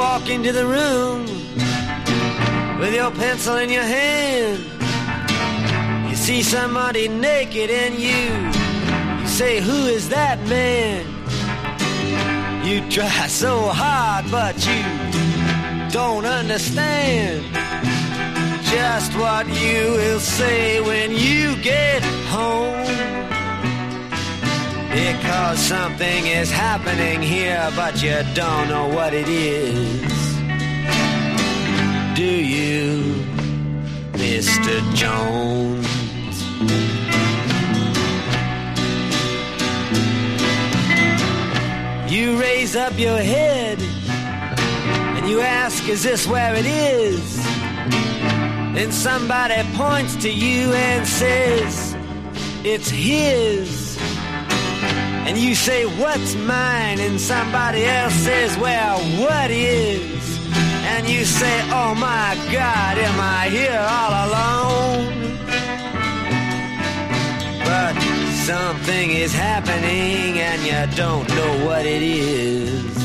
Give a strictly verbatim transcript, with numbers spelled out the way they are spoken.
walk into the room with your pencil in your hand. You see somebody naked and you, you say, who is that man? You try so hard, but you don't understand just what you will say when you get home. Because something is happening here, but you don't know what it is. Do you, Mister Jones? You raise up your head and you ask, is this where it is? Then somebody points to you and says, it's his. And you say, what's mine? And somebody else says, well, what is? And you say, oh my God, am I here all alone? But something is happening and you don't know what it is.